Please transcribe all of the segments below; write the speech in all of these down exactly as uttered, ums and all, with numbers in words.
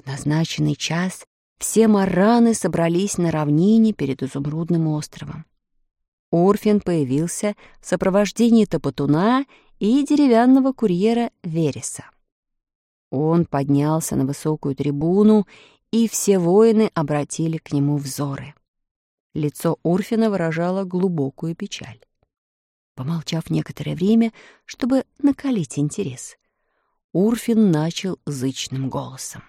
В назначенный час все марраны собрались на равнине перед Изумрудным островом. Урфин появился в сопровождении Топотуна и деревянного курьера Вереса. Он поднялся на высокую трибуну, и все воины обратили к нему взоры. Лицо Урфина выражало глубокую печаль. Помолчав некоторое время, чтобы накалить интерес, Урфин начал зычным голосом.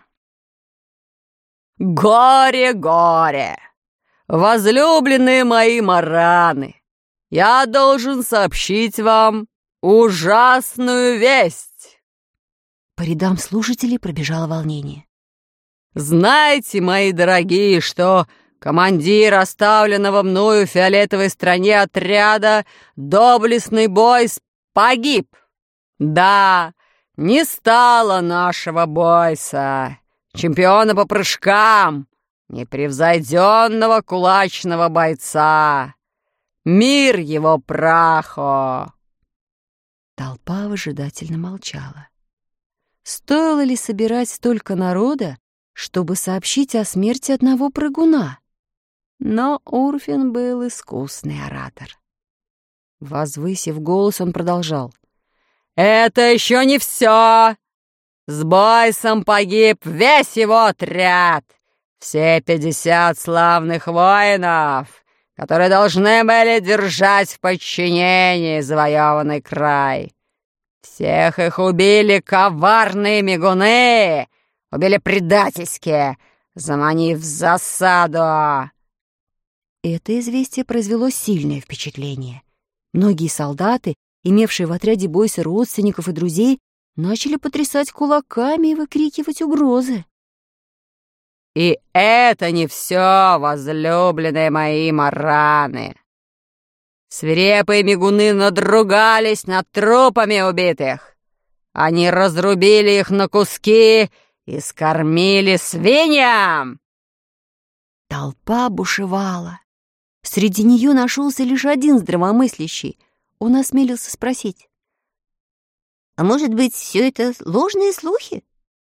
«Горе, горе! Возлюбленные мои марраны! Я должен сообщить вам ужасную весть!» По рядам слушателей пробежало волнение. «Знаете, мои дорогие, что командир оставленного мною в фиолетовой стране отряда «Доблестный Бойс» погиб? Да, не стало нашего Бойса, чемпиона по прыжкам, непревзойденного кулачного бойца. Мир его праху!» Толпа выжидательно молчала. Стоило ли собирать столько народа, чтобы сообщить о смерти одного прыгуна? Но Урфин был искусный оратор. Возвысив голос, он продолжал. «Это еще не все! С Бойсом погиб весь его отряд, все пятьдесят славных воинов, которые должны были держать в подчинении завоеванный край. Всех их убили коварные мигуны, убили предательски, заманив в засаду». Это известие произвело сильное впечатление. Многие солдаты, имевшие в отряде Бойса родственников и друзей, начали потрясать кулаками и выкрикивать угрозы. «И это не все, возлюбленные мои марраны! Свирепые мигуны надругались над трупами убитых. Они разрубили их на куски и скормили свиньям!» Толпа бушевала. Среди нее нашелся лишь один здравомыслящий. Он осмелился спросить: «А может быть, все это ложные слухи?»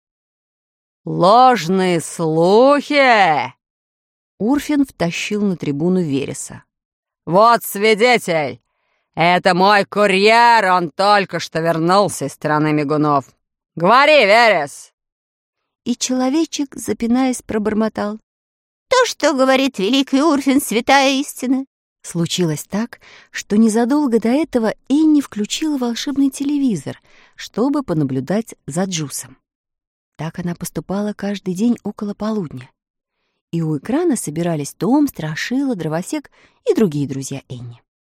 «Ложные слухи!» Урфин втащил на трибуну Вереса. «Вот свидетель! Это мой курьер, он только что вернулся из страны мигунов. Говори, Верес!» И человечек, запинаясь, пробормотал: «То, что говорит великий Урфин, святая истина». Случилось так, что незадолго до этого Энни включила волшебный телевизор, чтобы понаблюдать за Джусом. Так она поступала каждый день около полудня. И у экрана собирались Том, Страшила, Дровосек и другие друзья Энни.